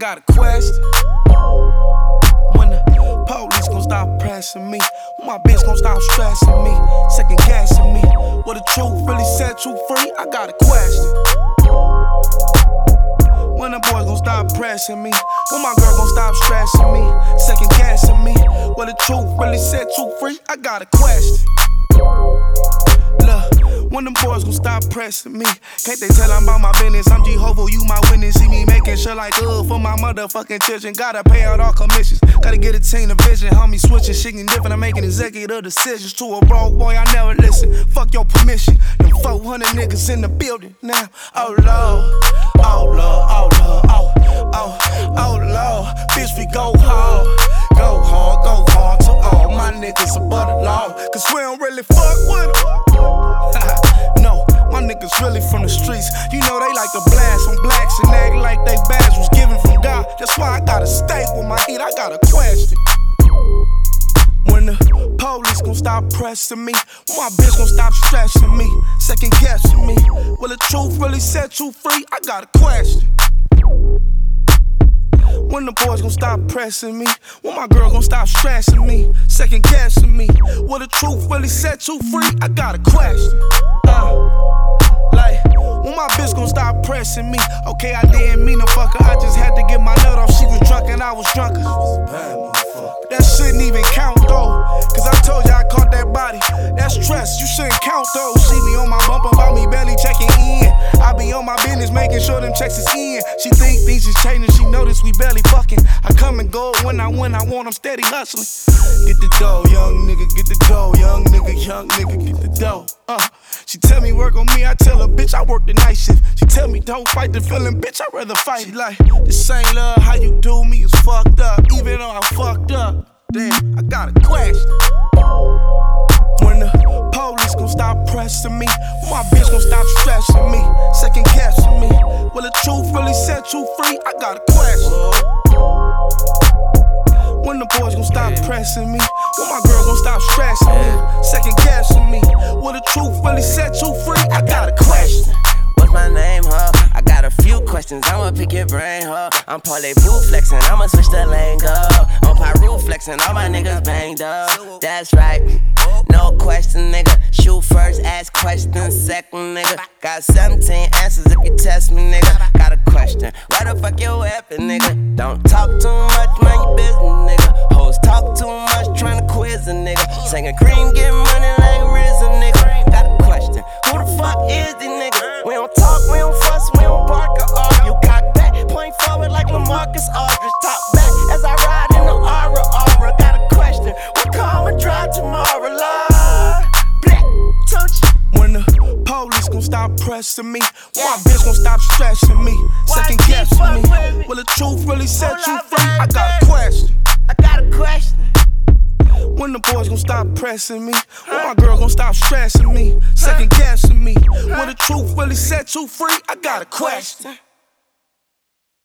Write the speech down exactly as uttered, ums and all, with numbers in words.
got a question. When the police gon' stop pressing me? When my bitch gon' stop stressing me? Second guessing me? Will the truth really set you free? I got a question. When the boys gon' stop pressing me? When my girl gon' stop stressing me? Second guessing me? Will the truth really set you free? I got a question. Look, when them boys gon' stop pressing me? Can't they tell I'm about my business? I'm Jehovah, you my witness. See me making sure like ugh for my motherfucking children. Gotta pay out all commissions. Gotta get a team of vision. Homie switching, shit getting different. I'm making executive decisions. To a broke boy, I never listen. Fuck your permission. Them four hundred niggas in the building now. Oh Lord, oh Lord, oh Lord, oh, oh, oh Lord. Bitch, we go hard, go hard, go hard to all my niggas above the law. Cause we don't really fuck with them. No, my niggas really from the streets. You know they like to blast on blacks and act like they badge was given from God. That's why I gotta stay with my heat. I got a question. When the police gon' stop pressing me? When my bitch gon' stop stressing me? Second guessing me? Will the truth really set you free? I got a question. When the boys gon' stop pressing me? When my girl gon' stop stressing me? Second guessing me? Will the truth really set you free? I got a question. Uh, like, when my bitch gon' stop pressing me? Okay, I didn't mean to fuck her. I just had to get my nut off. She was drunk and I was drunker. That shouldn't even count though. Cause I told you I caught that body. That's stress, you shouldn't count though. She be on my bumper about me barely checking in. I be on my business making sure them checks is in. She think things is changing, she notice we barely fucking. I come and go when I when I want, I'm steady hustling. Get the dough, young nigga, get the dough, young nigga, young nigga, get the dough. Uh, she tell me work on me, I tell her, bitch, I work the night shift. She tell me don't fight the feeling, bitch, I'd rather fight. She like, this ain't love, how you do me is fucked up. Even though I fucked up, damn, I got a question. When the police gon' stop pressing me? When my bitch gon' stop stressing me? Second guessing me? Will the truth really set you free? I got a question. When the boys gon' stop pressing me? When my girl gon' stop stressing me? Second guessing me? Will the truth really set you free? I got a question. What's my name, huh? I got a few questions, I'ma pick your brain, huh? I'm parlez-vous flexing, I'ma switch the lingo. On Pyru flexing, all my niggas banged up. That's right, no question, nigga. Shoot first, ask questions second, nigga. Got seventeen answers if you test me, nigga. Got a question, why the fuck you weapon, nigga? Don't talk too much, mind your business, nigga. Hoes talk too much, tryna quiz a nigga. Singing cream, get money like Rizzo, nigga. Got a question, who the fuck is these niggas? We don't talk, we don't fuss, we don't bark or argue. Cock back, point forward like LaMarcus Aldridge. Top back as I ride in the aura, aura. Got a question, what car I'ma drive tomorrow? Lord, black, touch. When the police gon' stop pressing me? When my bitch gon' stop stressing me? Second guessing me? Will the truth really set you free? I got a question. I got a question. When the boys gon' stop pressing me? When my girl gon' stop stressing me? Second guessing me? Will the truth really set you free? I got a question.